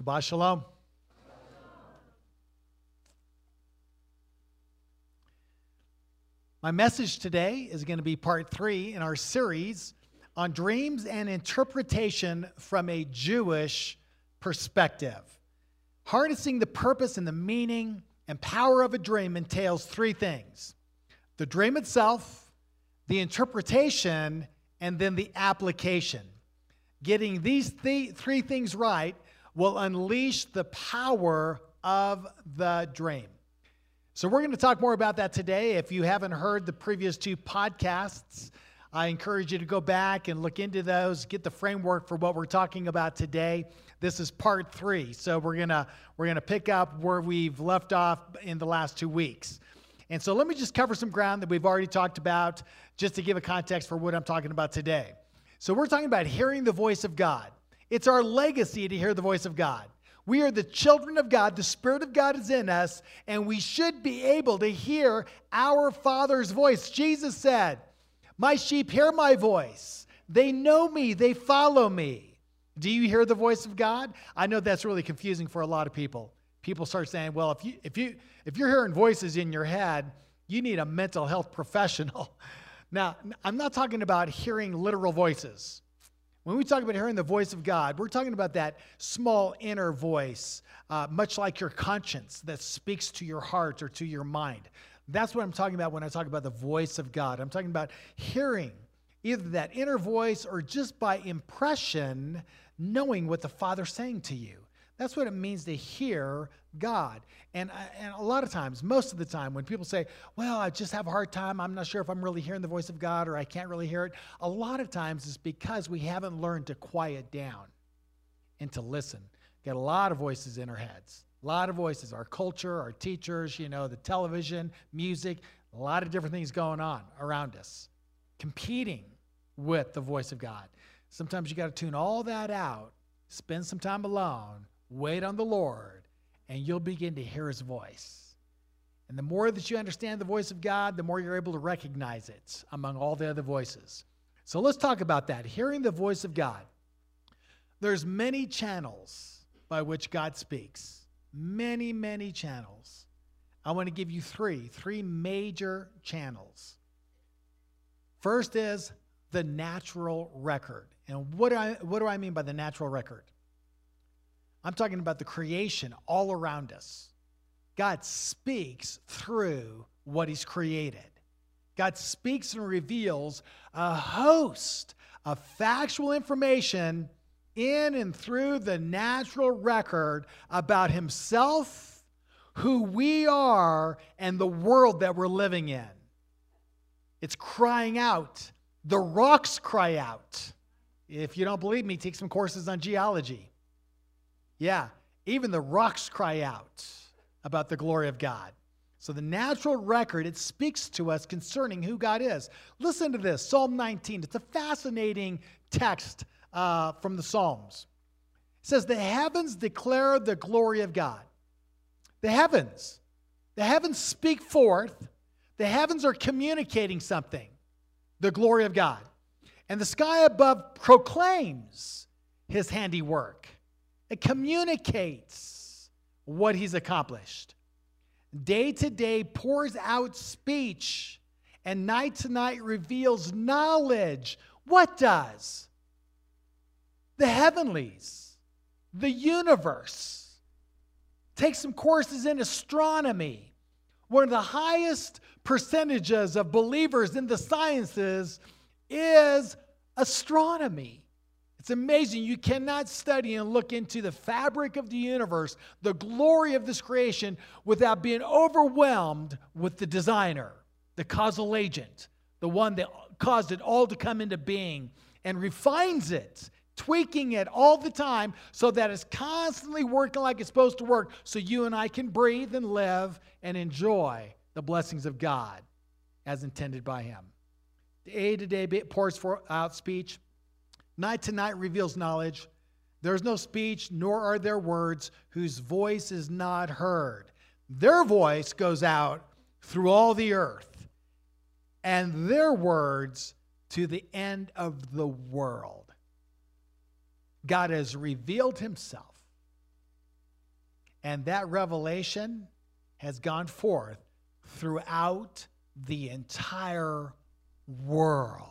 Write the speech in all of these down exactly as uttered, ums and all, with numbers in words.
Shabbat shalom. My message today is going to be part three in our series on dreams and interpretation from a Jewish perspective. Harnessing the purpose and the meaning and power of a dream entails three things: the dream itself, the interpretation, and then the application. Getting these th- three things right will unleash the power of the dream. So we're going to talk more about that today. If you haven't heard the previous two podcasts, I encourage you to go back and look into those, get the framework for what we're talking about today. This is part three. So we're going to we're going to pick up where we've left off in the last two weeks. And so let me just cover some ground that we've already talked about just to give a context for what I'm talking about today. So we're talking about hearing the voice of God. It's our legacy to hear the voice of God. We are the children of God. The Spirit of God is in us, and we should be able to hear our Father's voice. Jesus said, "My sheep hear my voice. They know me. They follow me." Do you hear the voice of God? I know that's really confusing for a lot of people. People start saying, well, if you if you if you're hearing voices in your head, you need a mental health professional. Now, I'm not talking about hearing literal voices. When we talk about hearing the voice of God, we're talking about that small inner voice, uh, much like your conscience that speaks to your heart or to your mind. That's what I'm talking about when I talk about the voice of God. I'm talking about hearing either that inner voice or just by impression, knowing what the Father's saying to you. That's what it means to hear God. And, and a lot of times, most of the time, when people say, well, I just have a hard time, I'm not sure if I'm really hearing the voice of God or I can't really hear it, a lot of times it's because we haven't learned to quiet down and to listen. Got a lot of voices in our heads, a lot of voices, our culture, our teachers, you know, the television, music, a lot of different things going on around us, competing with the voice of God. Sometimes you got to tune all that out, spend some time alone, wait on the Lord, and you'll begin to hear his voice. And the more that you understand the voice of God, the more you're able to recognize it among all the other voices. So let's talk about that, hearing the voice of God. There's many channels by which God speaks. Many, many channels. I want to give you three, three major channels. First is the natural record. And what do I, what do I mean by the natural record? I'm talking about the creation all around us. God speaks through what he's created. God speaks and reveals a host of factual information in and through the natural record about himself, who we are, and the world that we're living in. It's crying out. The rocks cry out. If you don't believe me, take some courses on geology. Yeah, even the rocks cry out about the glory of God. So the natural record, it speaks to us concerning who God is. Listen to this, Psalm nineteen. It's a fascinating text uh, from the Psalms. It says, the heavens declare the glory of God. The heavens. The heavens speak forth. The heavens are communicating something. The glory of God. And the sky above proclaims his handiwork. It communicates what he's accomplished. Day to day pours out speech, and night to night reveals knowledge. What does? The heavenlies, the universe. Take some courses in astronomy. One of the highest percentages of believers in the sciences is astronomy. It's amazing. You cannot study and look into the fabric of the universe, the glory of this creation, without being overwhelmed with the designer, the causal agent, the one that caused it all to come into being and refines it, tweaking it all the time so that it's constantly working like it's supposed to work so you and I can breathe and live and enjoy the blessings of God as intended by him. Day to day pours out speech. Night to night reveals knowledge. There is no speech, nor are there words whose voice is not heard. Their voice goes out through all the earth, and their words to the end of the world. God has revealed himself And that revelation has gone forth throughout the entire world.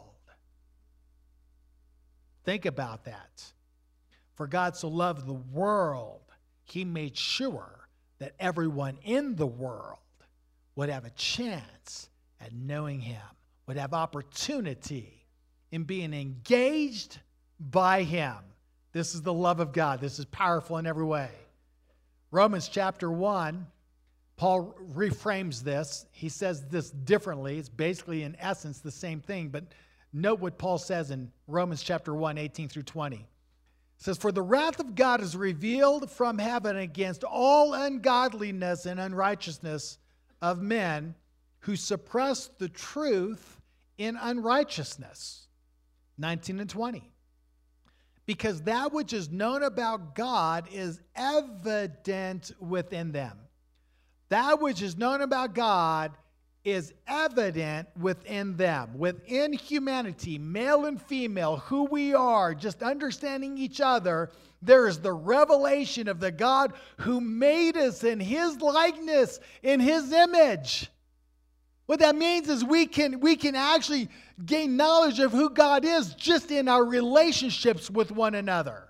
Think about that. For God so loved the world, he made sure that everyone in the world would have a chance at knowing him, would have opportunity in being engaged by him. This is the love of God. This is powerful in every way. Romans chapter one, Paul reframes this. He says this differently. It's basically, in essence, the same thing. But note what Paul says in Romans chapter one, eighteen through twenty. It says, "For the wrath of God is revealed from heaven against all ungodliness and unrighteousness of men who suppress the truth in unrighteousness." nineteen and twenty. "Because that which is known about God is evident within them." That which is known about God is evident within them, within humanity, male and female, who we are, just understanding each other. There is the revelation of the God who made us in his likeness, in his image. What that means is we can, we can actually gain knowledge of who God is just in our relationships with one another.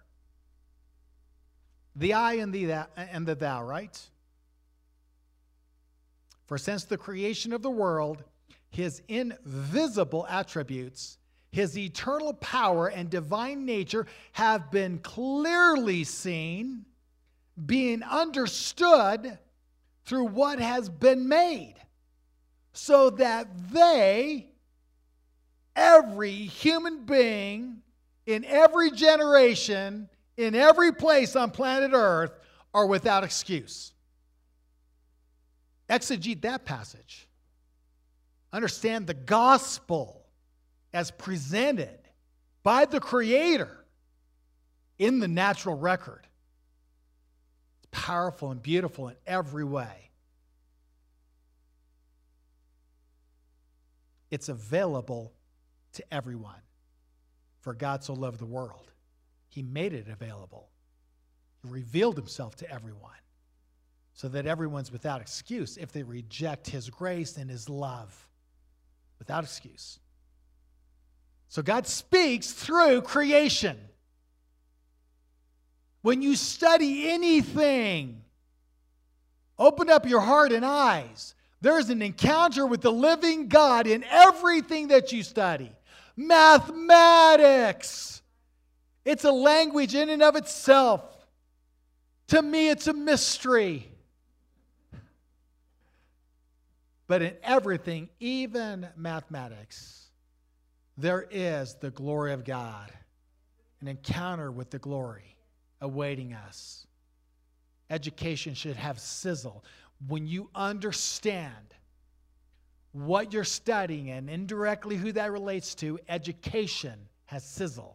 The I and the, that, and the thou, right? "For since the creation of the world, his invisible attributes, his eternal power and divine nature have been clearly seen, being understood through what has been made, so that they," every human being in every generation, in every place on planet Earth, "are without excuse." Exegete that passage. Understand the gospel as presented by the Creator in the natural record. It's powerful and beautiful in every way. It's available to everyone. For God so loved the world, he made it available. He revealed himself to everyone, so that everyone's without excuse if they reject his grace and his love. Without excuse. So God speaks through creation. When you study anything, open up your heart and eyes. There's an encounter with the living God in everything that you study. Mathematics. It's a language in and of itself. To me, it's a mystery. But in everything, even mathematics, there is the glory of God, an encounter with the glory awaiting us. Education should have sizzle. When you understand what you're studying and indirectly who that relates to, education has sizzle.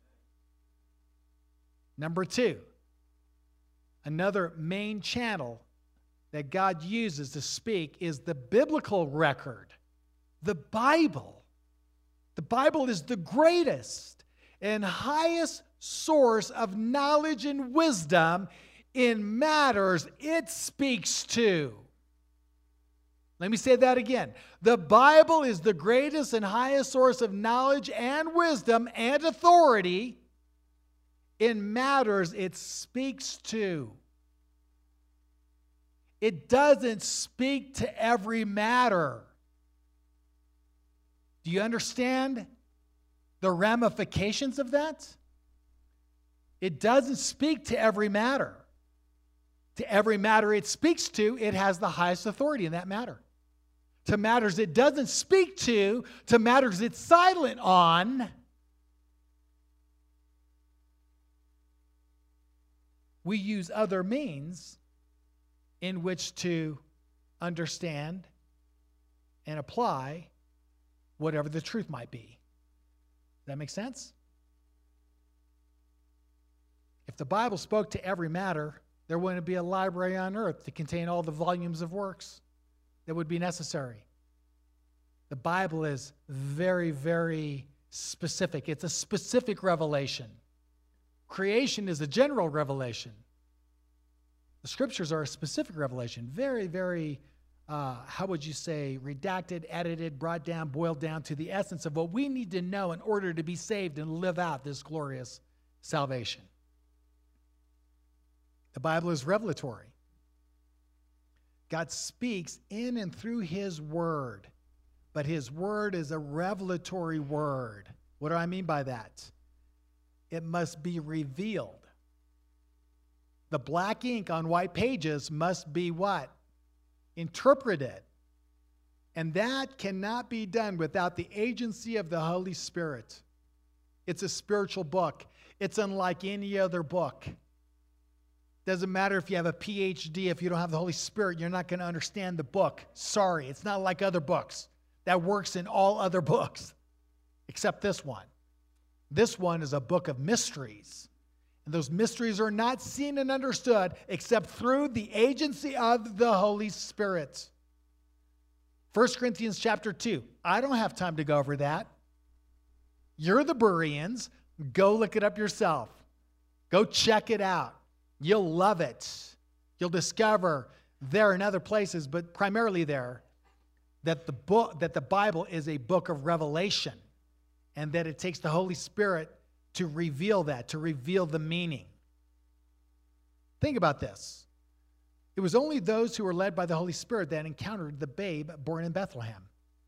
Number two, another main channel that God uses to speak is the biblical record, the Bible. The Bible is the greatest and highest source of knowledge and wisdom in matters it speaks to. Let me say that again. The Bible is the greatest and highest source of knowledge and wisdom and authority in matters it speaks to. It doesn't speak to every matter. Do you understand the ramifications of that? It doesn't speak to every matter. To every matter it speaks to, it has the highest authority in that matter. To matters it doesn't speak to, to matters it's silent on, we use other means in which to understand and apply whatever the truth might be. Does that make sense? If the Bible spoke to every matter, there wouldn't be a library on earth to contain all the volumes of works that would be necessary. The Bible is very, very specific. It's a specific revelation. Creation is a general revelation. The scriptures are a specific revelation, very, very, uh, how would you say, redacted, edited, brought down, boiled down to the essence of what we need to know in order to be saved and live out this glorious salvation. The Bible is revelatory. God speaks in and through his word, but his word is a revelatory word. What do I mean by that? It must be revealed. The black ink on white pages must be what? Interpreted. And that cannot be done without the agency of the Holy Spirit. It's a spiritual book. It's unlike any other book. Doesn't matter if you have a P H D, if you don't have the Holy Spirit, you're not going to understand the book. Sorry, it's not like other books. That works in all other books, except this one. This one is a book of mysteries. And those mysteries are not seen and understood except through the agency of the Holy Spirit. First Corinthians chapter two. I don't have time to go over that. You're the Bereans. Go look it up yourself. Go check it out. You'll love it. You'll discover there and other places, but primarily there, that the book, that the Bible is a book of revelation, and that it takes the Holy Spirit to reveal that, to reveal the meaning. Think about this. It was only those who were led by the Holy Spirit that encountered the babe born in Bethlehem.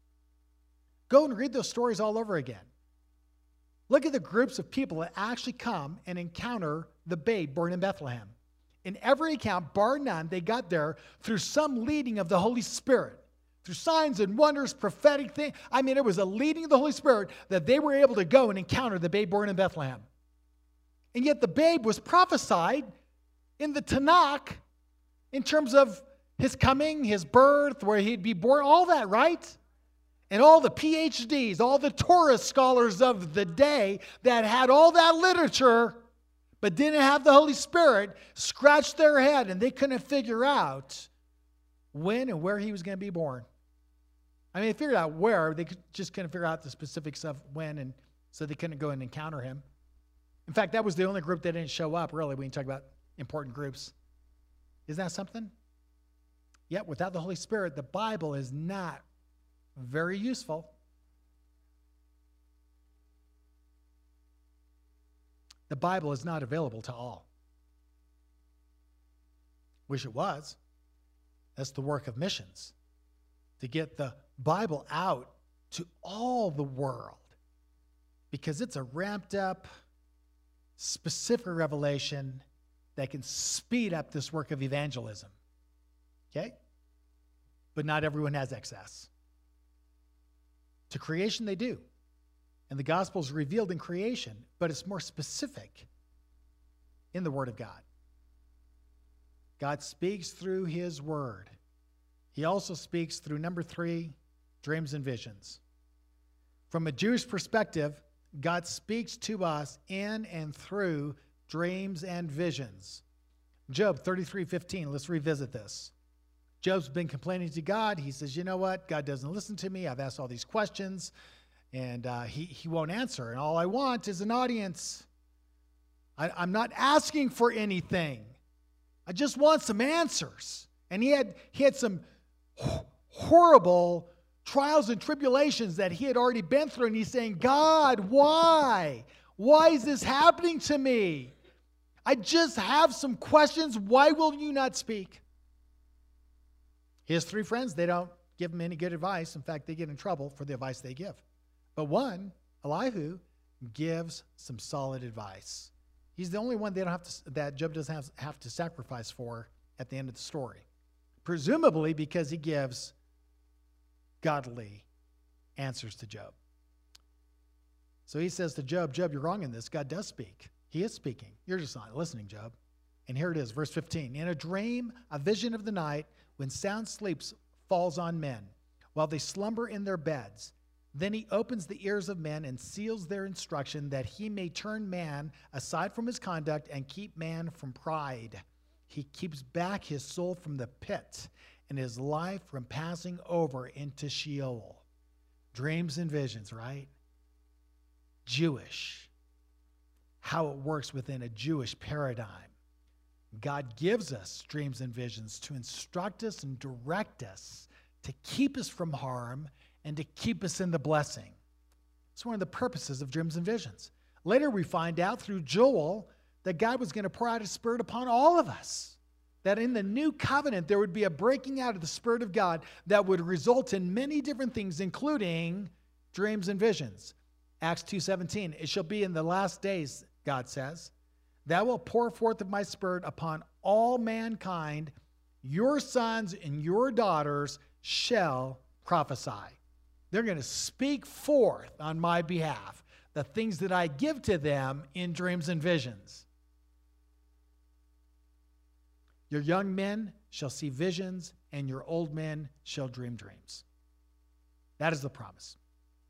Go and read those stories all over again. Look at the groups of people that actually come and encounter the babe born in Bethlehem. In every account, bar none, they got there through some leading of the Holy Spirit. Through signs and wonders, prophetic things. I mean, it was a leading of the Holy Spirit that they were able to go and encounter the babe born in Bethlehem. And yet the babe was prophesied in the Tanakh in terms of his coming, his birth, where he'd be born, all that, right? And all the P H Ds, all the Torah scholars of the day that had all that literature but didn't have the Holy Spirit scratched their head, and they couldn't figure out when and where he was going to be born. I mean, they figured out where. They just couldn't figure out the specifics of when, and so they couldn't go and encounter him. In fact, that was the only group that didn't show up, really, when you talk about important groups. Isn't that something? Yet, without the Holy Spirit, the Bible is not very useful. The Bible is not available to all. Wish it was. That's the work of missions, to get the Bible out to all the world, because it's a ramped up, specific revelation that can speed up this work of evangelism. Okay? But not everyone has access. To creation, they do. And the gospel is revealed in creation, but it's more specific in the Word of God. God speaks through his word. He also speaks through, number three, dreams and visions. From a Jewish perspective, God speaks to us in and through dreams and visions. Job thirty-three fifteen, let's revisit this. Job's been complaining to God. He says, you know what? God doesn't listen to me. I've asked all these questions, and uh, he, he won't answer. And all I want is an audience. I, I'm not asking for anything. I just want some answers. And he had, he had some horrible trials and tribulations that he had already been through. And he's saying, God, why? Why is this happening to me? I just have some questions. Why will you not speak? His three friends, they don't give him any good advice. In fact, they get in trouble for the advice they give. But one, Elihu, gives some solid advice. He's the only one they don't have to, that Job doesn't have, have to sacrifice for at the end of the story. Presumably because he gives godly answers to Job. So he says to Job, Job, you're wrong in this. God does speak. He is speaking. You're just not listening, Job. And here it is, verse fifteen. In a dream, a vision of the night, when sound sleep falls on men, while they slumber in their beds, then he opens the ears of men and seals their instruction, that he may turn man aside from his conduct and keep man from pride. He keeps back his soul from the pit and his life from passing over into Sheol. Dreams and visions, right? Jewish. How it works within a Jewish paradigm. God gives us dreams and visions to instruct us and direct us, to keep us from harm and to keep us in the blessing. It's one of the purposes of dreams and visions. Later we find out through Joel that God was going to pour out his Spirit upon all of us. That in the new covenant there would be a breaking out of the Spirit of God that would result in many different things, including dreams and visions. Acts two seventeen, it shall be in the last days, God says, that I will pour forth of my Spirit upon all mankind. Your sons and your daughters shall prophesy. They're going to speak forth on my behalf the things that I give to them in dreams and visions. Your young men shall see visions, and your old men shall dream dreams. That is the promise.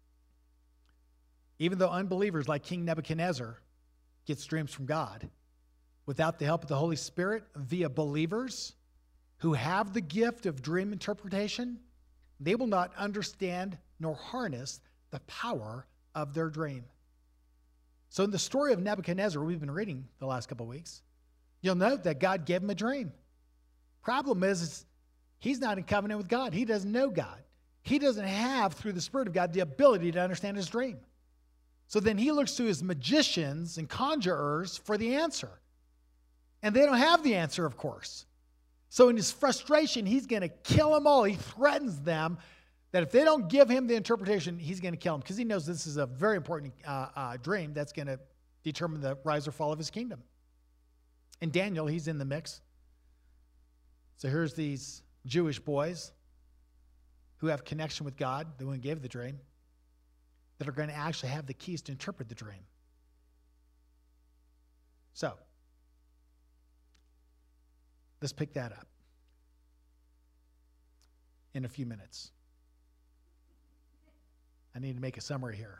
Even though unbelievers like King Nebuchadnezzar gets dreams from God, without the help of the Holy Spirit via believers who have the gift of dream interpretation, they will not understand nor harness the power of their dream. So in the story of Nebuchadnezzar we've been reading the last couple of weeks, you'll note that God gave him a dream. Problem is, is he's not in covenant with God. He doesn't know God. He doesn't have, through the Spirit of God, the ability to understand his dream. So then he looks to his magicians and conjurers for the answer. And they don't have the answer, of course. So in his frustration, he's going to kill them all. He threatens them that if they don't give him the interpretation, he's going to kill them, because he knows this is a very important uh, uh, dream that's going to determine the rise or fall of his kingdom. And Daniel, he's in the mix. So here's these Jewish boys who have connection with God, the one who gave the dream, that are going to actually have the keys to interpret the dream. So, let's pick that up in a few minutes. I need to make a summary here.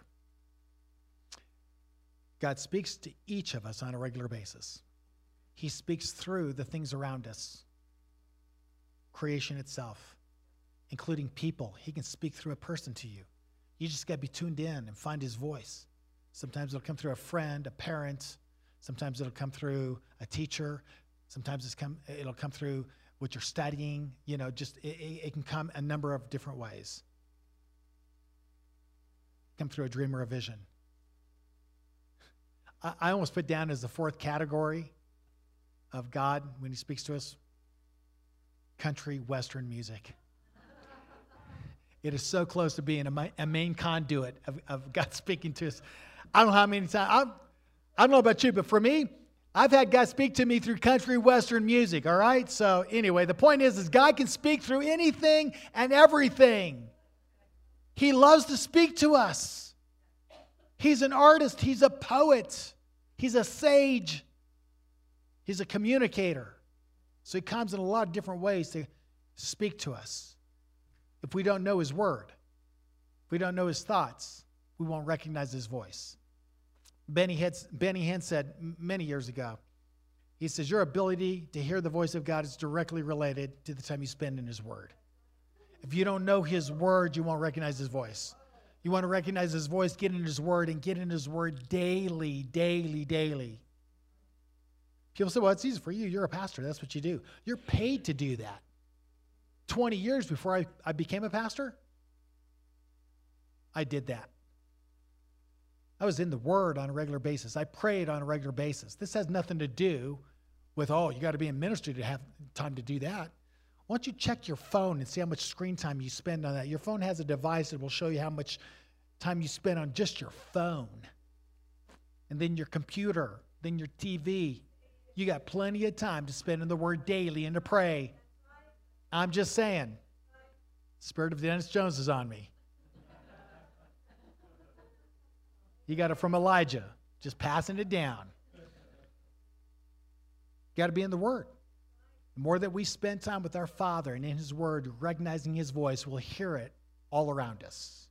God speaks to each of us on a regular basis. He speaks through the things around us, creation itself, including people. He can speak through a person to you. You just got to be tuned in and find his voice. Sometimes it'll come through a friend, a parent. Sometimes it'll come through a teacher. Sometimes it's come, it'll come through what you're studying. You know, just it, it can come a number of different ways. Come through a dream or a vision. I, I almost put down as the fourth category of God when he speaks to us, country western music. It is so close to being a, a main conduit of, of God speaking to us. I don't know how many times, I'm, I don't know about you, but for me, I've had God speak to me through country western music, all right? So anyway, the point is, is God can speak through anything and everything. He loves to speak to us. He's an artist. He's a poet. He's a sage. He's a communicator. So he comes in a lot of different ways to speak to us. If we don't know his word, if we don't know his thoughts, we won't recognize his voice. Benny Hinn, Benny Hinn said many years ago, he says, your ability to hear the voice of God is directly related to the time you spend in his word. If you don't know his word, you won't recognize his voice. You want to recognize his voice, get in his word, and get in his word daily, daily, daily. People say, well, it's easy for you. You're a pastor. That's what you do. You're paid to do that. twenty years before I, I became a pastor, I did that. I was in the Word on a regular basis. I prayed on a regular basis. This has nothing to do with, oh, you got to be in ministry to have time to do that. Why don't you check your phone and see how much screen time you spend on that? Your phone has a device that will show you how much time you spend on just your phone. And then your computer, then your T V. You got plenty of time to spend in the Word daily and to pray. I'm just saying, Spirit of Dennis Jones is on me. You got it from Elijah, just passing it down. Got to be in the Word. The more that we spend time with our Father and in his Word, recognizing his voice, we'll hear it all around us.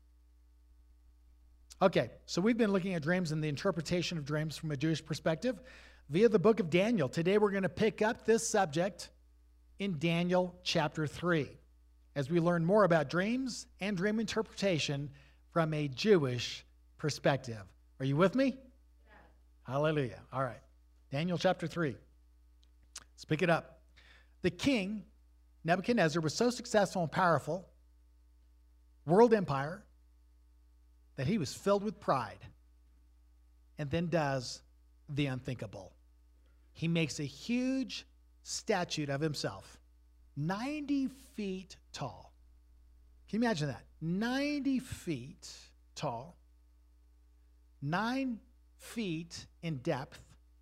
Okay, so we've been looking at dreams and the interpretation of dreams from a Jewish perspective via the book of Daniel. Today we're going to pick up this subject in Daniel chapter three, as we learn more about dreams and dream interpretation from a Jewish perspective. Are you with me? Yeah. Hallelujah. All right. Daniel chapter three. Let's pick it up. The king, Nebuchadnezzar, was so successful and powerful, world empire, that he was filled with pride and then does the unthinkable. He makes a huge statue of himself, ninety feet tall. Can you imagine that? ninety feet tall, nine feet in depth,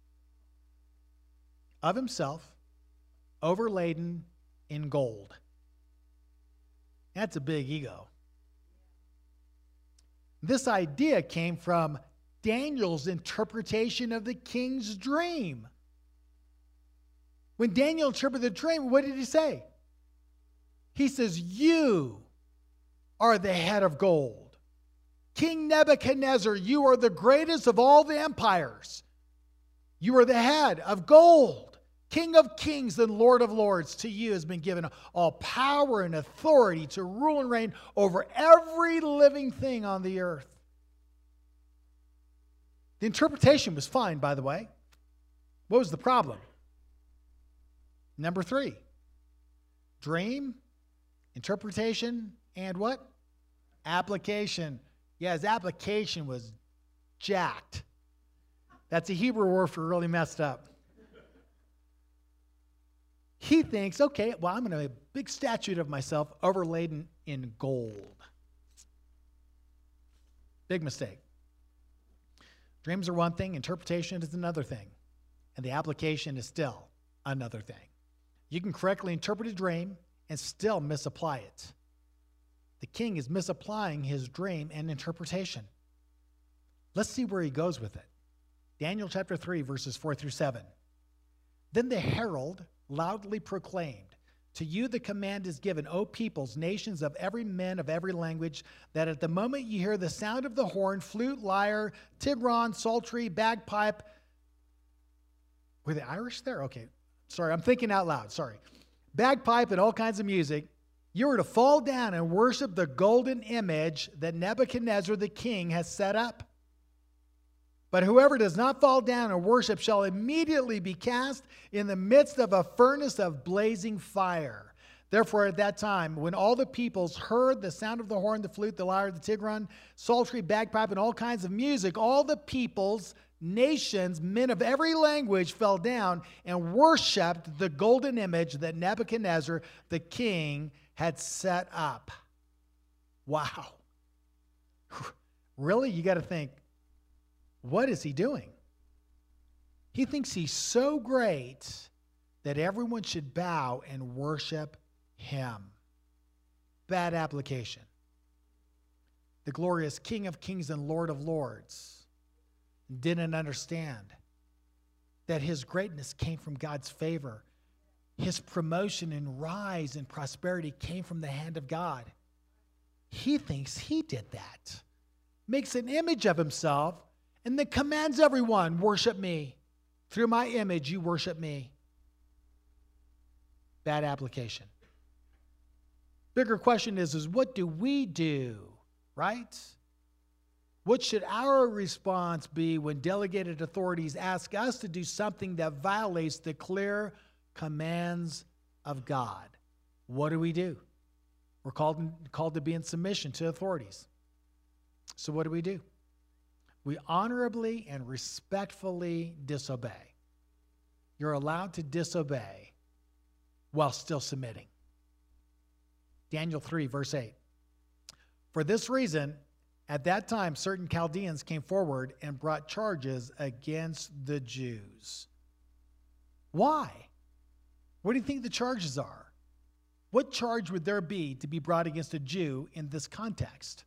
of himself, overladen in gold. That's a big ego. This idea came from Daniel's interpretation of the king's dream. When Daniel interpreted the dream, what did he say? He says, "You are the head of gold. King Nebuchadnezzar, you are the greatest of all the empires. You are the head of gold. King of kings and Lord of lords, to you has been given all power and authority to rule and reign over every living thing on the earth." The interpretation was fine, by the way. What was the problem? Number three, dream, interpretation, and what? Application. Yeah, his application was jacked. That's a Hebrew word for really messed up. He thinks, okay, well, I'm going to make a big statue of myself overladen in gold. Big mistake. Dreams are one thing, interpretation is another thing, and the application is still another thing. You can correctly interpret a dream and still misapply it. The king is misapplying his dream and interpretation. Let's see where he goes with it. Daniel chapter three, verses four through seven. Then the herald loudly proclaimed, "To you the command is given, O peoples, nations of every men of every language, that at the moment you hear the sound of the horn, flute, lyre, tigron, psaltery, bagpipe." Were they Irish there? Okay. Sorry, I'm thinking out loud. Sorry. Bagpipe and all kinds of music. You are to fall down and worship the golden image that Nebuchadnezzar the king has set up. But whoever does not fall down and worship shall immediately be cast in the midst of a furnace of blazing fire. Therefore, at that time, when all the peoples heard the sound of the horn, the flute, the lyre, the tigron, psaltery, bagpipe, and all kinds of music, all the peoples, nations, men of every language fell down and worshiped the golden image that Nebuchadnezzar the king had set up. Wow. Really? You got to think, what is he doing? He thinks he's so great that everyone should bow and worship him. Bad application. The glorious King of Kings and Lord of Lords didn't understand that his greatness came from God's favor. His promotion and rise and prosperity came from the hand of God. He thinks he did that. Makes an image of himself and then commands everyone, worship me. Through my image, you worship me. Bad application. Bigger question is, is what do we do, right? What should our response be when delegated authorities ask us to do something that violates the clear commands of God? What do we do? We're called, called to be in submission to authorities. So what do we do? We honorably and respectfully disobey. You're allowed to disobey while still submitting. Daniel three, verse eight. For this reason, at that time, certain Chaldeans came forward and brought charges against the Jews. Why? What do you think the charges are? What charge would there be to be brought against a Jew in this context?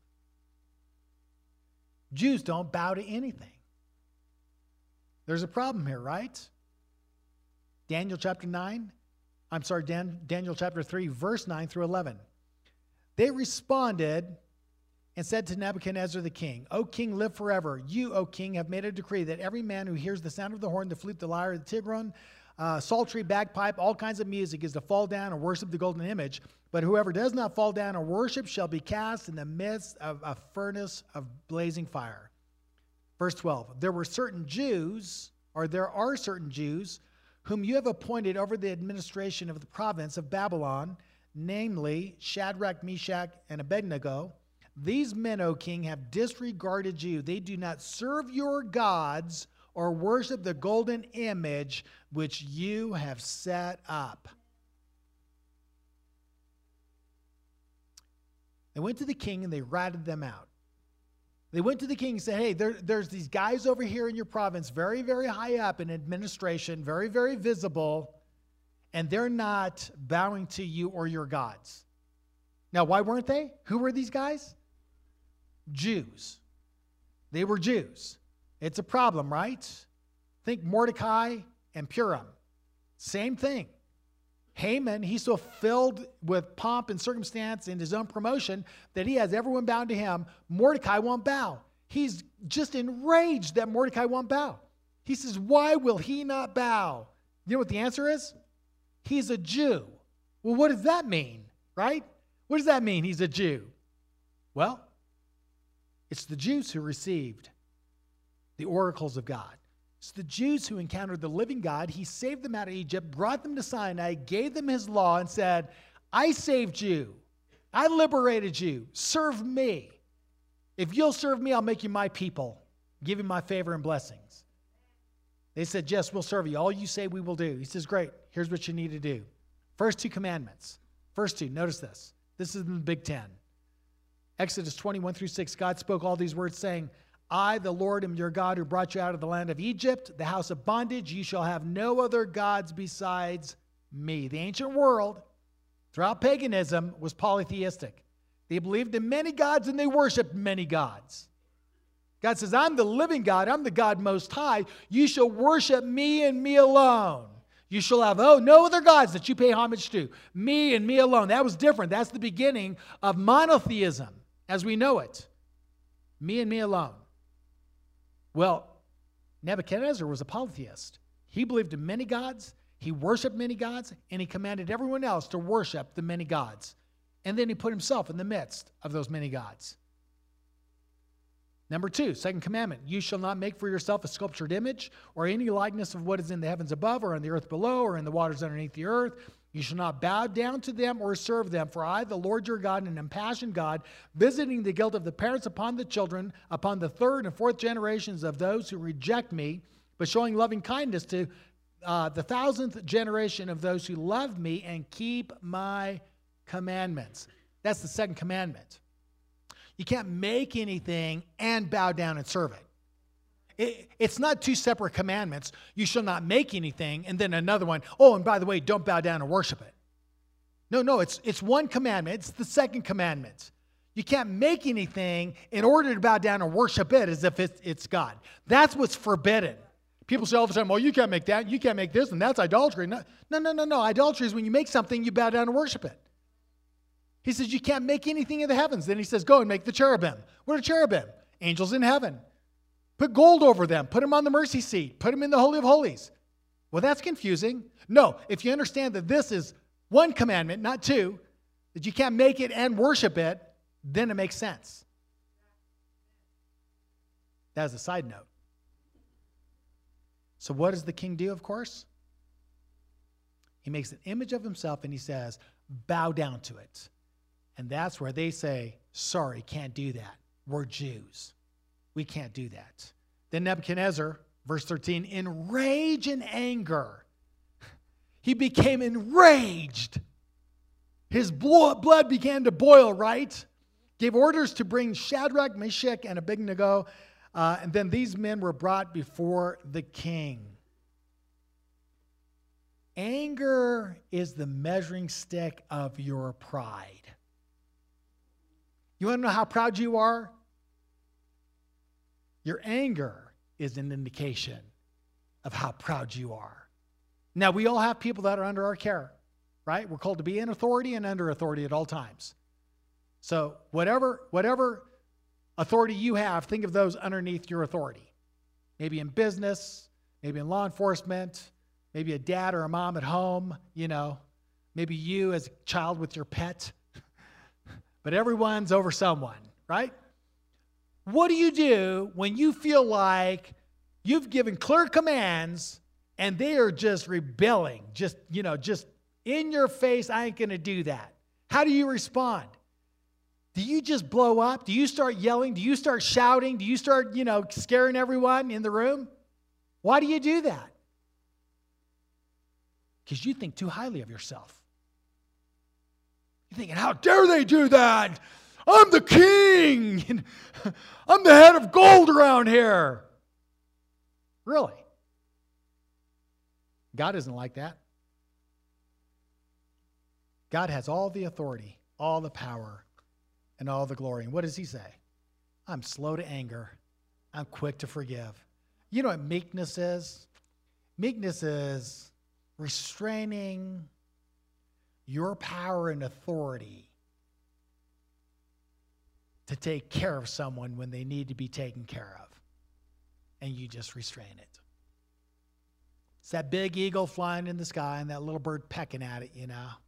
Jews don't bow to anything. There's a problem here, right? Daniel chapter nine, I'm sorry, Dan, Daniel chapter three, verse nine through eleven. They responded and said to Nebuchadnezzar the king, O king, live forever. You, O king, have made a decree that every man who hears the sound of the horn, the flute, the lyre, the tigron, uh, psaltery, bagpipe, all kinds of music is to fall down and worship the golden image. But whoever does not fall down and worship shall be cast in the midst of a furnace of blazing fire. Verse twelve, there were certain Jews, or there are certain Jews, whom you have appointed over the administration of the province of Babylon, namely Shadrach, Meshach, and Abednego, these men, O king, have disregarded you. They do not serve your gods or worship the golden image which you have set up. They went to the king and they ratted them out. They went to the king and said, hey, there, there's these guys over here in your province, very, very high up in administration, very, very visible, and they're not bowing to you or your gods. Now, why weren't they? Who were these guys? Jews. They were Jews. It's a problem, right? Think Mordecai and Purim. Same thing. Haman, he's so filled with pomp and circumstance in his own promotion that he has everyone bound to him. Mordecai won't bow. He's just enraged that Mordecai won't bow. He says, why will he not bow? You know what the answer is? He's a Jew. Well, what does that mean, right? What does that mean, he's a Jew? Well, it's the Jews who received the oracles of God. It's the Jews who encountered the living God. He saved them out of Egypt, brought them to Sinai, gave them his law, and said, I saved you. I liberated you. Serve me. If you'll serve me, I'll make you my people, give you my favor and blessings. They said, yes, we'll serve you. All you say we will do. He says, great. Here's what you need to do. First two commandments. First two, notice this. This is in the Big Ten. Exodus twenty-one through six, God spoke all these words saying, I, the Lord, am your God who brought you out of the land of Egypt, the house of bondage. You shall have no other gods besides me. The ancient world, throughout paganism, was polytheistic. They believed in many gods and they worshiped many gods. God says, I'm the living God. I'm the God most high. You shall worship me and me alone. You shall have oh, no other gods that you pay homage to. Me and me alone. That was different. That's the beginning of monotheism as we know it. Me and me alone. Well, Nebuchadnezzar was a polytheist. He believed in many gods, he worshiped many gods, and he commanded everyone else to worship the many gods. And then he put himself in the midst of those many gods. Number two, second commandment, you shall not make for yourself a sculptured image or any likeness of what is in the heavens above or on the earth below or in the waters underneath the earth. You shall not bow down to them or serve them, for I, the Lord your God, an impassioned God, visiting the guilt of the parents upon the children, upon the third and fourth generations of those who reject me, but showing loving kindness to uh, the thousandth generation of those who love me and keep my commandments. That's the second commandment. You can't make anything and bow down and serve it. It, it's not two separate commandments. You shall not make anything, and then another one. Oh, and by the way, don't bow down and worship it. No, no, it's, it's one commandment. It's the second commandment. You can't make anything in order to bow down and worship it as if it's, it's God. That's what's forbidden. People say all the time, well, you can't make that. You can't make this, and that's idolatry. No, no, no, no, no. Idolatry is when you make something, you bow down and worship it. He says, you can't make anything in the heavens. Then he says, go and make the cherubim. What are cherubim? Angels in heaven. Put gold over them. Put them on the mercy seat. Put them in the Holy of Holies. Well, that's confusing. No, if you understand that this is one commandment, not two, that you can't make it and worship it, then it makes sense. That is a side note. So what does the king do, of course? He makes an image of himself and he says, bow down to it. And that's where they say, sorry, can't do that. We're Jews. We can't do that. Then Nebuchadnezzar, verse thirteen, in rage and anger, he became enraged. His blood began to boil, right? Gave orders to bring Shadrach, Meshach, and Abednego. Uh, and then these men were brought before the king. Anger is the measuring stick of your pride. You want to know how proud you are? Your anger is an indication of how proud you are. Now, we all have people that are under our care, right? We're called to be in authority and under authority at all times. So whatever, whatever authority you have, think of those underneath your authority. Maybe in business, maybe in law enforcement, maybe a dad or a mom at home, you know, maybe you as a child with your pet. But everyone's over someone, right? What do you do when you feel like you've given clear commands and they are just rebelling, just, you know, just in your face, I ain't going to do that. How do you respond? Do you just blow up? Do you start yelling? Do you start shouting? Do you start, you know, scaring everyone in the room? Why do you do that? Because you think too highly of yourself. You're thinking, how dare they do that? I'm the king. I'm the head of gold around here. Really? God isn't like that. God has all the authority, all the power, and all the glory. And what does he say? I'm slow to anger. I'm quick to forgive. You know what meekness is? Meekness is restraining your power and authority to take care of someone when they need to be taken care of. And you just restrain it. It's that big eagle flying in the sky and that little bird pecking at it, you know.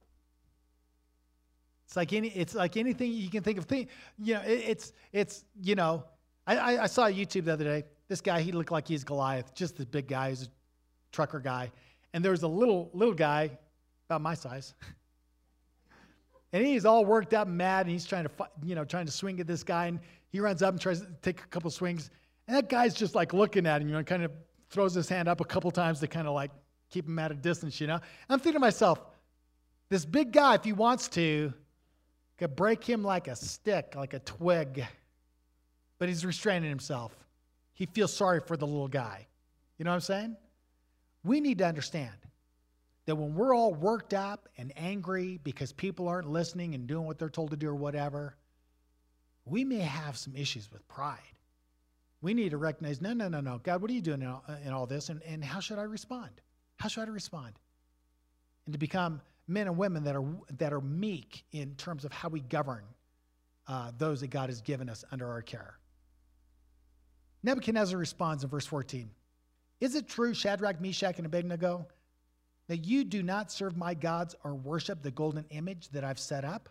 It's like any. It's like anything you can think of. Thing, you know. It, it's. It's. You know. I, I. I saw YouTube the other day. This guy. He looked like he's Goliath. Just this big guy. He's a trucker guy. And there was a little little guy, about my size. And he's all worked up and mad. And he's trying to. Fight, you know. Trying to swing at this guy. And he runs up and tries to take a couple swings. And that guy's just like looking at him. You know. Kind of throws his hand up a couple times to kind of like keep him at a distance. You know. And I'm thinking to myself, this big guy, if he wants to, could break him like a stick, like a twig. But he's restraining himself. He feels sorry for the little guy. You know what I'm saying? We need to understand that when we're all worked up and angry because people aren't listening and doing what they're told to do or whatever, we may have some issues with pride. We need to recognize, no, no, no, no. God, what are you doing in all, in all this? And, and how should I respond? How should I respond? And to become men and women that are that are meek in terms of how we govern uh, those that God has given us under our care. Nebuchadnezzar responds in verse fourteen. Is it true, Shadrach, Meshach, and Abednego, that you do not serve my gods or worship the golden image that I've set up?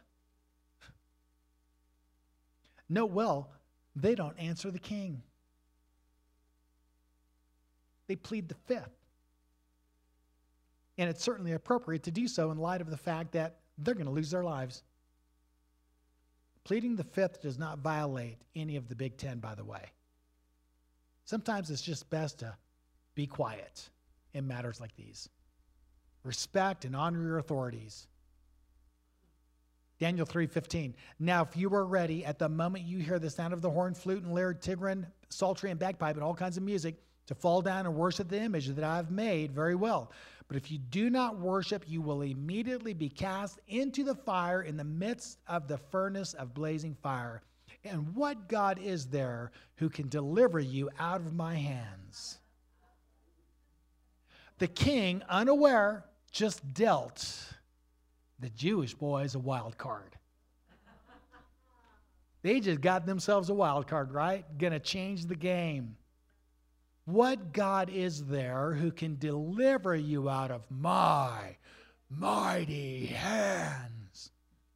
Note well, they don't answer the king. They plead the fifth. And it's certainly appropriate to do so in light of the fact that they're going to lose their lives. Pleading the fifth does not violate any of the Big Ten, by the way. Sometimes it's just best to be quiet in matters like these. Respect and honor your authorities. Daniel three fifteen. Now, if you are ready, at the moment you hear the sound of the horn, flute, and lyre, tigrin, psaltery, and bagpipe, and all kinds of music, to fall down and worship the image that I have made, very well. But if you do not worship, you will immediately be cast into the fire in the midst of the furnace of blazing fire. And what God is there who can deliver you out of my hands? The king, unaware, just dealt the Jewish boys a wild card. They just got themselves a wild card, right? Gonna change the game. What God is there who can deliver you out of my mighty hands?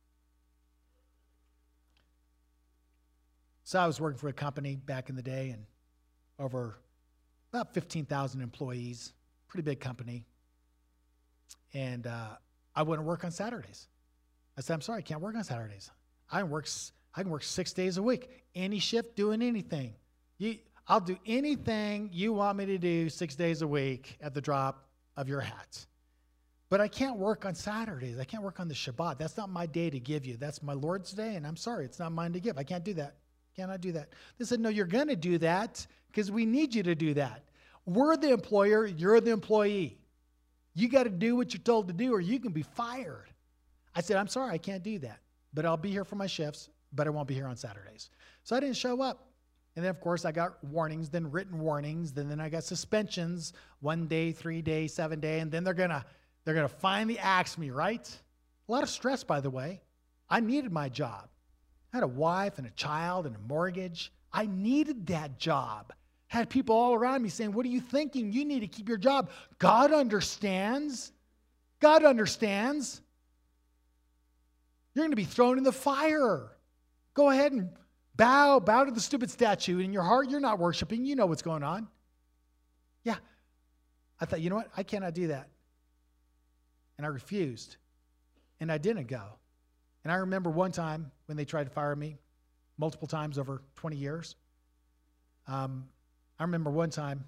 So I was working for a company back in the day, and over about fifteen thousand employees, pretty big company. And uh, I wouldn't work on Saturdays. I said, I'm sorry, I can't work on Saturdays. I can work, I can work six days a week, any shift, doing anything. You, I'll do anything you want me to do six days a week at the drop of your hat. But I can't work on Saturdays. I can't work on the Shabbat. That's not my day to give you. That's my Lord's day, and I'm sorry, it's not mine to give. I can't do that. Cannot do that. They said, no, you're going to do that because we need you to do that. We're the employer. You're the employee. You got to do what you're told to do or you can be fired. I said, I'm sorry, I can't do that. But I'll be here for my shifts, but I won't be here on Saturdays. So I didn't show up. And then, of course, I got warnings, then written warnings, then, then I got suspensions, one day, three day, seven day, and then they're gonna they're gonna finally axe me, right? A lot of stress, by the way. I needed my job. I had a wife and a child and a mortgage. I needed that job. Had people all around me saying, what are you thinking? You need to keep your job. God understands. God understands. You're going to be thrown in the fire. Go ahead and bow, bow to the stupid statue. In your heart, you're not worshiping. You know what's going on. Yeah. I thought, you know what? I cannot do that. And I refused. And I didn't go. And I remember one time when they tried to fire me, multiple times over twenty years. Um, I remember one time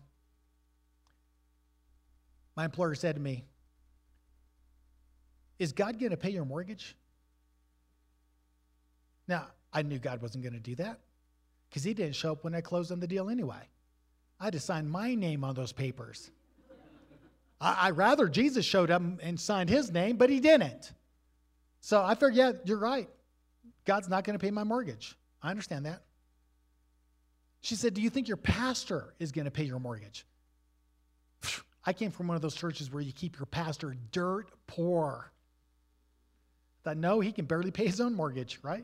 my employer said to me, is God going to pay your mortgage? Now, I knew God wasn't going to do that because he didn't show up when I closed on the deal anyway. I had to sign my name on those papers. I, I'd rather Jesus showed up and signed his name, but he didn't. So I figured, yeah, you're right. God's not going to pay my mortgage. I understand that. She said, do you think your pastor is going to pay your mortgage? I came from one of those churches where you keep your pastor dirt poor. I thought, no, he can barely pay his own mortgage, right?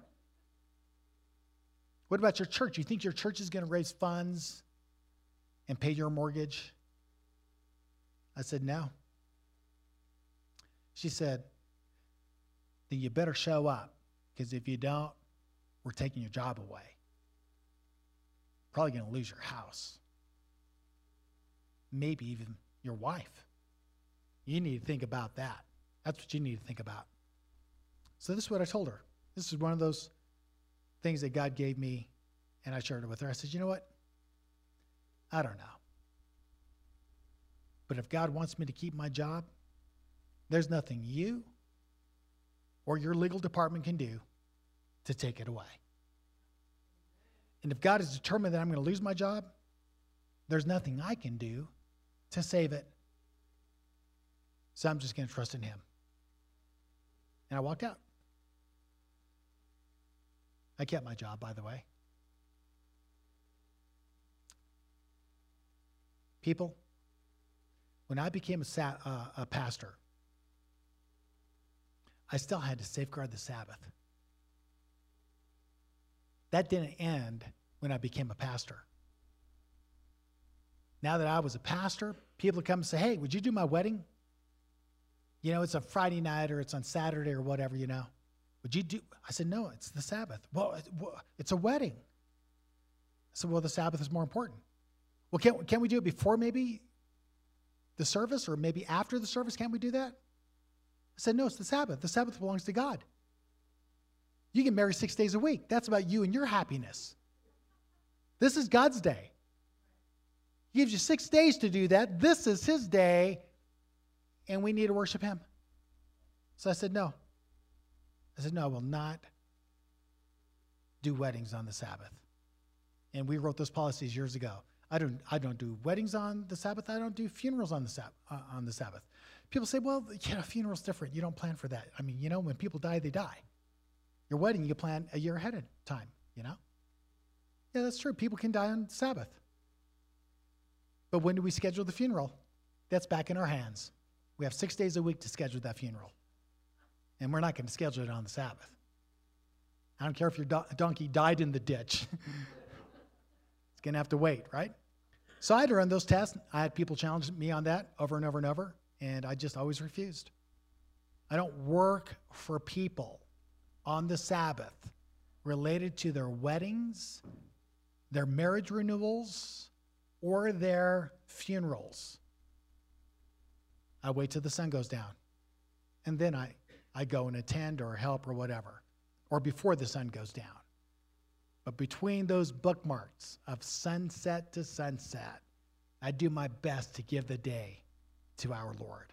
What about your church? You think your church is going to raise funds and pay your mortgage? I said, no. She said, then you better show up, because if you don't, we're taking your job away. Probably going to lose your house. Maybe even your wife. You need to think about that. That's what you need to think about. So this is what I told her. This is one of those things that God gave me, and I shared it with her. I said, you know what? I don't know. But if God wants me to keep my job, there's nothing you or your legal department can do to take it away. And if God is determined that I'm going to lose my job, there's nothing I can do to save it. So I'm just going to trust in him. And I walked out. I kept my job, by the way. People, when I became a, sa- uh, a pastor, I still had to safeguard the Sabbath. That didn't end when I became a pastor. Now that I was a pastor, people come and say, hey, would you do my wedding? You know, it's a Friday night or it's on Saturday or whatever, you know. Would you do? I said, no, it's the Sabbath. Well, it's a wedding. I said, well, the Sabbath is more important. Well, can't, can't we do it before maybe the service or maybe after the service? Can't we do that? I said, no, it's the Sabbath. The Sabbath belongs to God. You get married six days a week. That's about you and your happiness. This is God's day. He gives you six days to do that. This is his day, and we need to worship him. So I said, no. I said, no, I will not do weddings on the Sabbath. And we wrote those policies years ago. I don't, I don't do weddings on the Sabbath. I don't do funerals on the, Sab- uh, on the Sabbath. People say, well, yeah, a funeral's different. You don't plan for that. I mean, you know, when people die, they die. Your wedding, you plan a year ahead of time, you know? Yeah, that's true. People can die on Sabbath. But when do we schedule the funeral? That's back in our hands. We have six days a week to schedule that funeral. And we're not going to schedule it on the Sabbath. I don't care if your do- donkey died in the ditch. It's going to have to wait, right? So I had to run those tests. I had people challenge me on that over and over and over, and I just always refused. I don't work for people on the Sabbath related to their weddings, their marriage renewals, or their funerals. I wait till the sun goes down, and then I, I go and attend or help or whatever, or before the sun goes down. But between those bookmarks of sunset to sunset, I do my best to give the day to our Lord.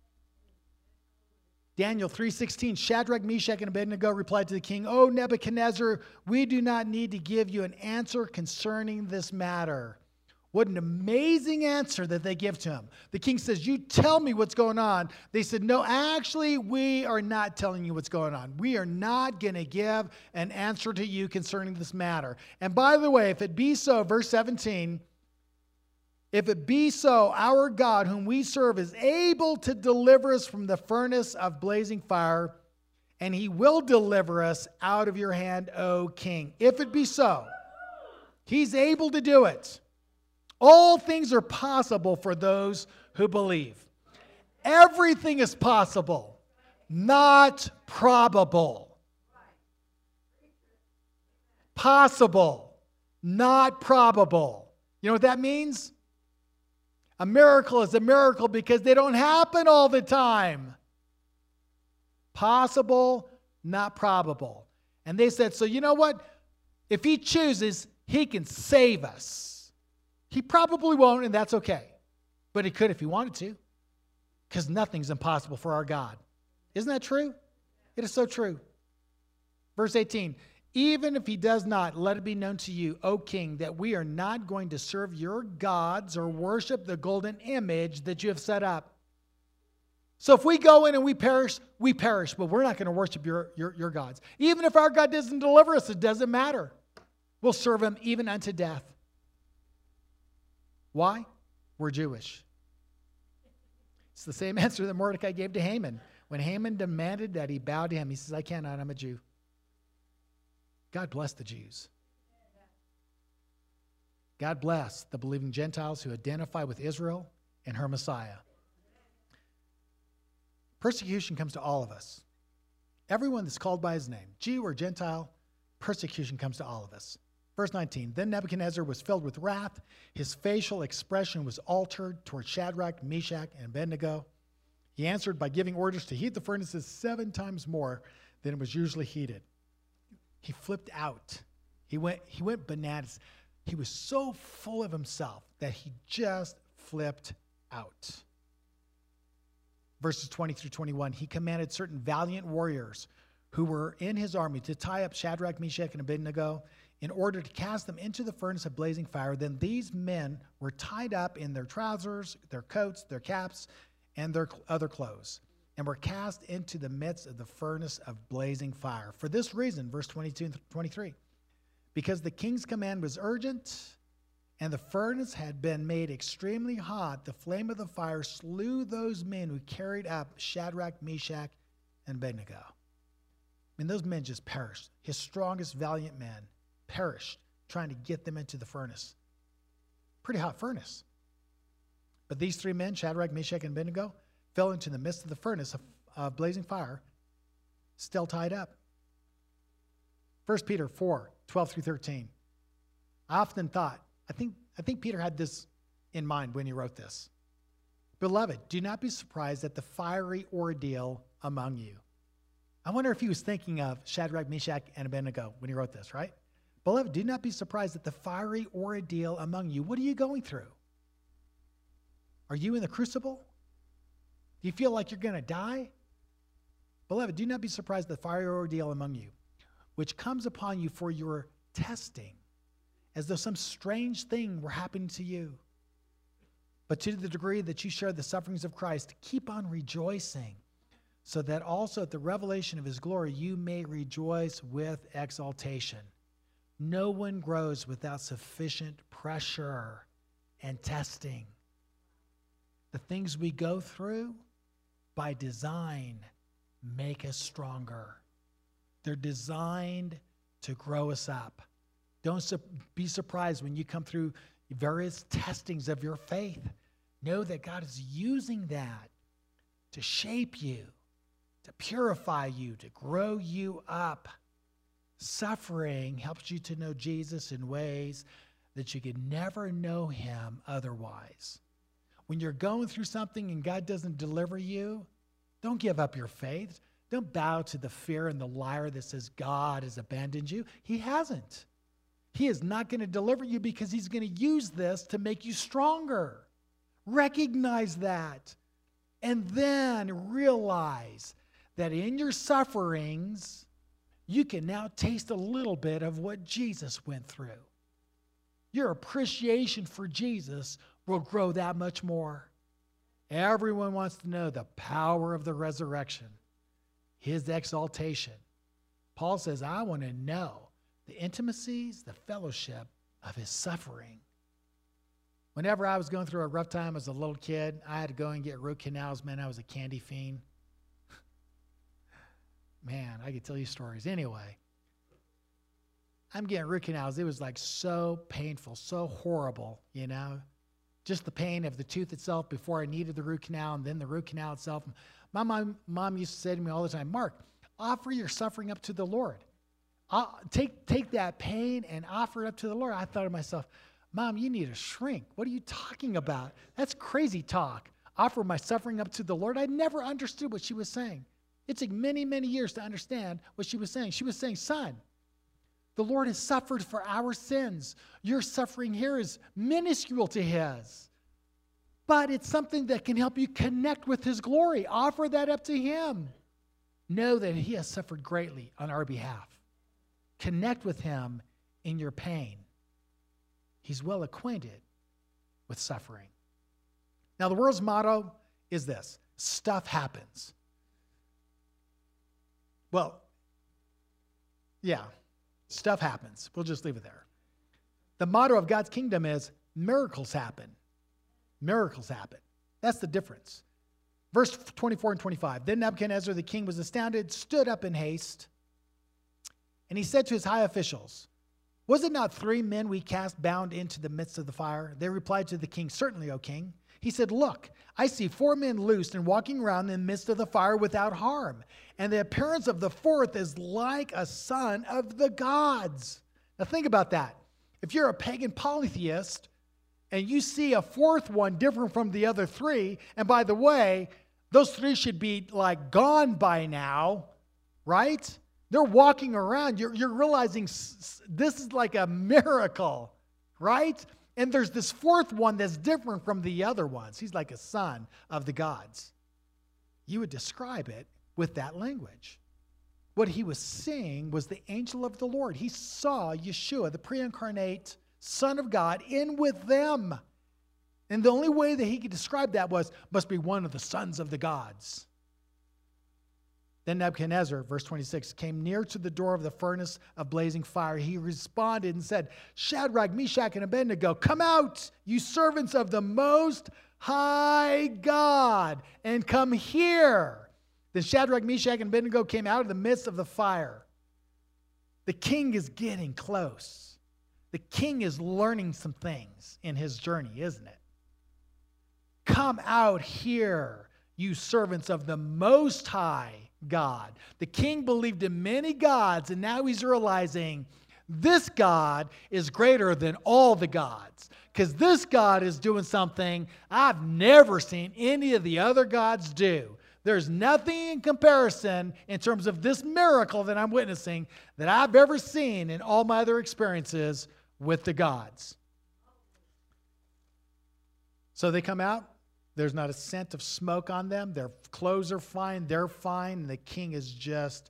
Daniel three sixteen, Shadrach, Meshach, and Abednego replied to the king, O Nebuchadnezzar, we do not need to give you an answer concerning this matter. What an amazing answer that they give to him. The king says, you tell me what's going on. They said, no, actually, we are not telling you what's going on. We are not going to give an answer to you concerning this matter. And by the way, if it be so, verse seventeen, if it be so, our God, whom we serve, is able to deliver us from the furnace of blazing fire, and he will deliver us out of your hand, O king. If it be so, he's able to do it. All things are possible for those who believe. Everything is possible, not probable. Possible, not probable. You know what that means? A miracle is a miracle because they don't happen all the time. Possible, not probable. And they said, so you know what? If he chooses, he can save us. He probably won't, and that's okay. But he could if he wanted to, because nothing's impossible for our God. Isn't that true? It is so true. Verse eighteen, even if he does not, let it be known to you, O king, that we are not going to serve your gods or worship the golden image that you have set up. So if we go in and we perish, we perish, but we're not going to worship your, your, your gods. Even if our God doesn't deliver us, it doesn't matter. We'll serve him even unto death. Why? We're Jewish. It's the same answer that Mordecai gave to Haman. When Haman demanded that he bow to him, he says, I cannot, I'm a Jew. God bless the Jews. God bless the believing Gentiles who identify with Israel and her Messiah. Persecution comes to all of us. Everyone that's called by his name, Jew or Gentile, persecution comes to all of us. Verse nineteen, then Nebuchadnezzar was filled with wrath. His facial expression was altered toward Shadrach, Meshach, and Abednego. He answered by giving orders to heat the furnaces seven times more than it was usually heated. He flipped out. He went, he went bananas. He was so full of himself that he just flipped out. Verses twenty through twenty-one, he commanded certain valiant warriors who were in his army to tie up Shadrach, Meshach, and Abednego in order to cast them into the furnace of blazing fire. Then these men were tied up in their trousers, their coats, their caps, and their other clothes, and were cast into the midst of the furnace of blazing fire. For this reason, verse twenty-two and twenty-three, because the king's command was urgent, and the furnace had been made extremely hot, the flame of the fire slew those men who carried up Shadrach, Meshach, and Abednego. I mean, those men just perished. His strongest valiant men perished trying to get them into the furnace. Pretty hot furnace. But these three men, Shadrach, Meshach, and Abednego, fell into the midst of the furnace of, of blazing fire, still tied up. First Peter four, twelve through thirteen. I often thought, I think, I think Peter had this in mind when he wrote this. Beloved, do not be surprised at the fiery ordeal among you. I wonder if he was thinking of Shadrach, Meshach, and Abednego when he wrote this, right? Beloved, do not be surprised at the fiery ordeal among you. What are you going through? Are you in the crucible? Do you feel like you're going to die? Beloved, do not be surprised at the fiery ordeal among you, which comes upon you for your testing, as though some strange thing were happening to you. But to the degree that you share the sufferings of Christ, keep on rejoicing, so that also at the revelation of his glory you may rejoice with exaltation. No one grows without sufficient pressure and testing. The things we go through, by design, make us stronger. They're designed to grow us up. Don't su- be surprised when you come through various testings of your faith. Know that God is using that to shape you, to purify you, to grow you up. Suffering helps you to know Jesus in ways that you could never know him otherwise. When you're going through something and God doesn't deliver you, don't give up your faith. Don't bow to the fear and the liar that says God has abandoned you. He hasn't. He is not going to deliver you because he's going to use this to make you stronger. Recognize that. And then realize that in your sufferings, you can now taste a little bit of what Jesus went through. Your appreciation for Jesus will grow that much more. Everyone wants to know the power of the resurrection, his exaltation. Paul says, I want to know the intimacies, the fellowship of his suffering. Whenever I was going through a rough time as a little kid, I had to go and get root canals. Man, I was a candy fiend. Man, I could tell you stories. Anyway, I'm getting root canals. It was like so painful, so horrible, you know. Just the pain of the tooth itself before I needed the root canal, and then the root canal itself. My mom, mom used to say to me all the time, Mark, offer your suffering up to the Lord. I'll take, take that pain and offer it up to the Lord. I thought to myself, Mom, you need a shrink. What are you talking about? That's crazy talk. Offer my suffering up to the Lord. I never understood what she was saying. It took many, many years to understand what she was saying. She was saying, son, the Lord has suffered for our sins. Your suffering here is minuscule to his. But it's something that can help you connect with his glory. Offer that up to him. Know that he has suffered greatly on our behalf. Connect with him in your pain. He's well acquainted with suffering. Now, the world's motto is this: stuff happens. Well, yeah, stuff happens. We'll just leave it there. The motto of God's kingdom is miracles happen. Miracles happen. That's the difference. Verse twenty-four and twenty-five. Then Nebuchadnezzar the king was astounded, stood up in haste, and he said to his high officials, was it not three men we cast bound into the midst of the fire? They replied to the king, certainly, O king. He said, look, I see four men loosed and walking around in the midst of the fire without harm. And the appearance of the fourth is like a son of the gods. Now think about that. If you're a pagan polytheist and you see a fourth one different from the other three, and by the way, those three should be like gone by now, right? They're walking around. You're, you're realizing this is like a miracle, right? And there's this fourth one that's different from the other ones. He's like a son of the gods. You would describe it with that language. What he was seeing was the angel of the Lord. He saw Yeshua, the pre-incarnate Son of God, in with them. And the only way that he could describe that was, must be one of the sons of the gods. Then Nebuchadnezzar, verse twenty-six, came near to the door of the furnace of blazing fire. He responded and said, Shadrach, Meshach, and Abednego, come out, you servants of the Most High God, and come here. Then Shadrach, Meshach, and Abednego came out of the midst of the fire. The king is getting close. The king is learning some things in his journey, isn't it? Come out here, you servants of the Most High God. The king believed in many gods, and now he's realizing this God is greater than all the gods, because this God is doing something I've never seen any of the other gods do. There's nothing in comparison in terms of this miracle that I'm witnessing that I've ever seen in all my other experiences with the gods. So they come out. There's not a scent of smoke on them. Their clothes are fine. They're fine. And the king is just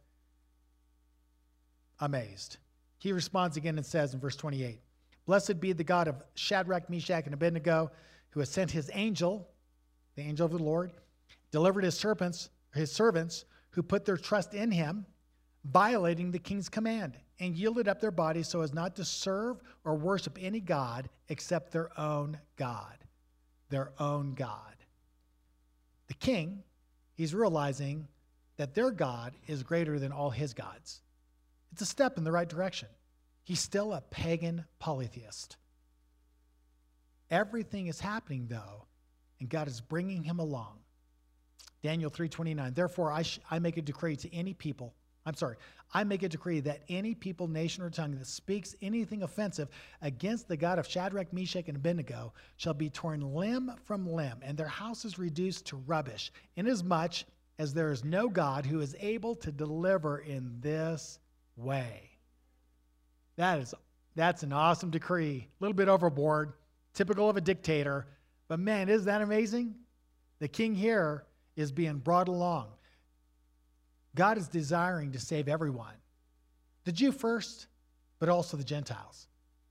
amazed. He responds again and says in verse twenty-eight, blessed be the God of Shadrach, Meshach, and Abednego, who has sent his angel, the angel of the Lord, delivered his servants, his servants who put their trust in him, violating the king's command, and yielded up their bodies so as not to serve or worship any god except their own God. Their own God. The king, he's realizing that their God is greater than all his gods. It's a step in the right direction. He's still a pagan polytheist. Everything is happening, though, and God is bringing him along. Daniel three twenty-nine, therefore I, sh- I make a decree to any people, I'm sorry, I make a decree that any people, nation, or tongue that speaks anything offensive against the God of Shadrach, Meshach, and Abednego shall be torn limb from limb, and their houses reduced to rubbish, inasmuch as there is no God who is able to deliver in this way. That is, that's an awesome decree. A little bit overboard, typical of a dictator, but man, isn't that amazing? The king here is being brought along. God is desiring to save everyone. The Jew first, but also the Gentiles.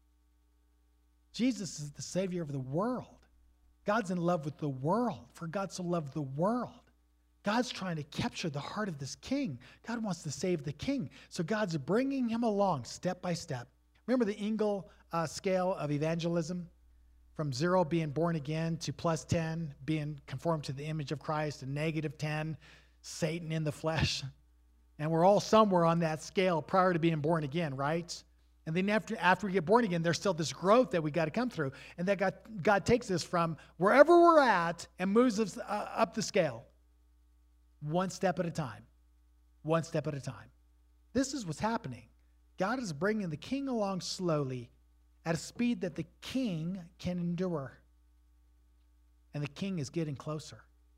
Jesus is the Savior of the world. God's in love with the world, for God so loved the world. God's trying to capture the heart of this king. God wants to save the king. So God's bringing him along step by step. Remember the Engel uh, scale of evangelism? From zero, being born again, to plus ten, being conformed to the image of Christ, and negative ten, Satan in the flesh. And we're all somewhere on that scale prior to being born again, right? And then after, after we get born again, there's still this growth that we got to come through. And that God, God takes us from wherever we're at and moves us uh, up the scale. One step at a time. One step at a time. This is what's happening. God is bringing the king along slowly at a speed that the king can endure. And the king is getting closer.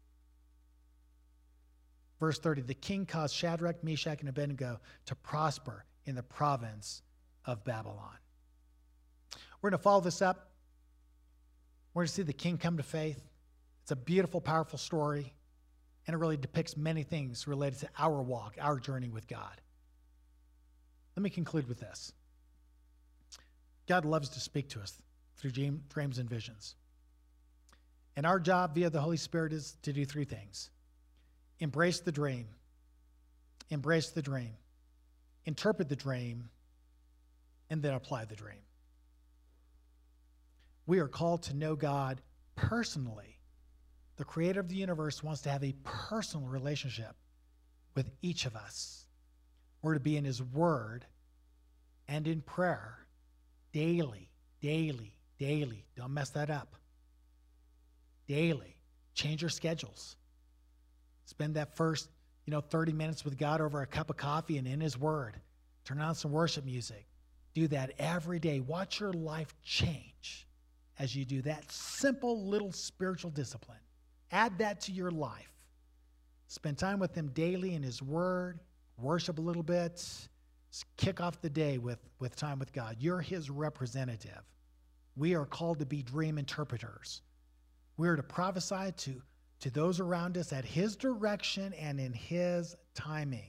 Verse thirty, the king caused Shadrach, Meshach, and Abednego to prosper in the province of Babylon. We're going to follow this up. We're going to see the king come to faith. It's a beautiful, powerful story, and it really depicts many things related to our walk, our journey with God. Let me conclude with this. God loves to speak to us through dreams and visions. And our job via the Holy Spirit is to do three things. Embrace the dream. Embrace the dream. Interpret the dream. And then apply the dream. We are called to know God personally. The creator of the universe wants to have a personal relationship with each of us. We're to be in his word and in prayer daily, daily, daily. Don't mess that up. Daily. Change your schedules. Spend that first, you know, thirty minutes with God over a cup of coffee and in his word. Turn on some worship music. Do that every day. Watch your life change as you do that simple little spiritual discipline. Add that to your life. Spend time with him daily in his word. Worship a little bit. Kick off the day with, with time with God. You're his representative. We are called to be dream interpreters. We are to prophesy to, to those around us at his direction and in his timing.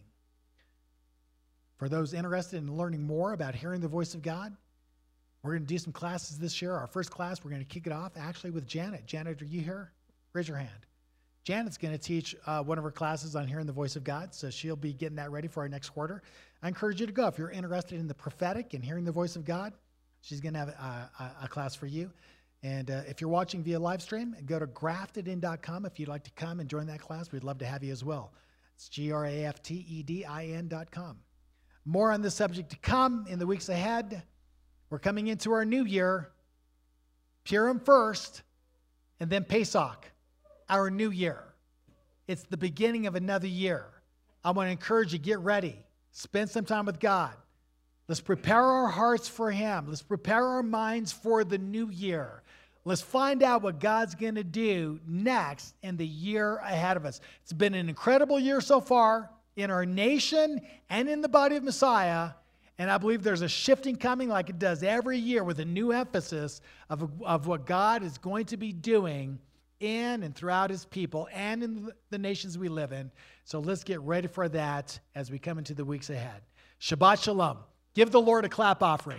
For those interested in learning more about hearing the voice of God, we're going to do some classes this year. Our first class, we're going to kick it off actually with Janet. Janet, are you here? Raise your hand. Janet's going to teach uh, one of her classes on hearing the voice of God, so she'll be getting that ready for our next quarter. I encourage you to go. If you're interested in the prophetic and hearing the voice of God, she's going to have a, a, a class for you. And uh, if you're watching via live stream, go to grafted in dot com if you'd like to come and join that class. We'd love to have you as well. It's G R A F T E D I N dot com. More on this subject to come in the weeks ahead. We're coming into our new year, Purim first, and then Pesach, our new year. It's the beginning of another year. I want to encourage you, get ready. Spend some time with God. Let's prepare our hearts for him. Let's prepare our minds for the new year. Let's find out what God's going to do next in the year ahead of us. It's been an incredible year so far in our nation and in the body of Messiah. And I believe there's a shifting coming like it does every year with a new emphasis of, of what God is going to be doing in and throughout his people and in the nations we live in. So let's get ready for that as we come into the weeks ahead. Shabbat Shalom. Give the Lord a clap offering.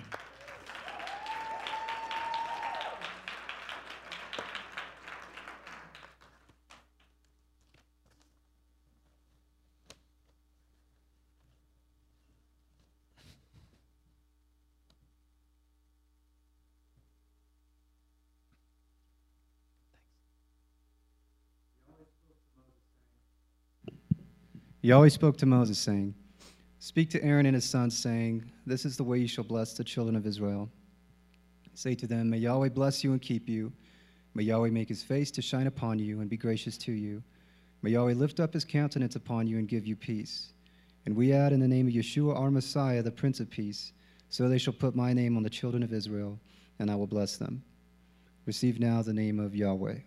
Yahweh spoke to Moses, saying, Speak to Aaron and his sons, saying, This is the way you shall bless the children of Israel. Say to them, May Yahweh bless you and keep you. May Yahweh make his face to shine upon you and be gracious to you. May Yahweh lift up his countenance upon you and give you peace. And we add in the name of Yeshua our Messiah, the Prince of Peace, so they shall put my name on the children of Israel, and I will bless them. Receive now the name of Yahweh.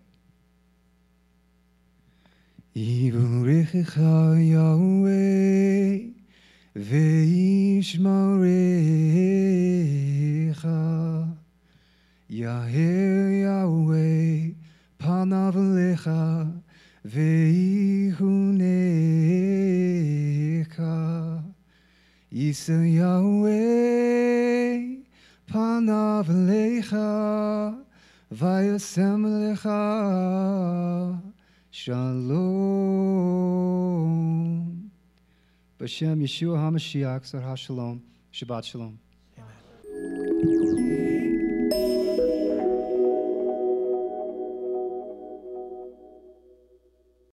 Yivurechecha Yahweh ve'yishmarecha Yaher Yahweh panav alecha ve'ihunecha Yisa Yahweh panav alecha vayasem alecha Shalom. B'Shem Yeshua HaMashiach, Sar HaShalom. Shabbat Shalom. Amen.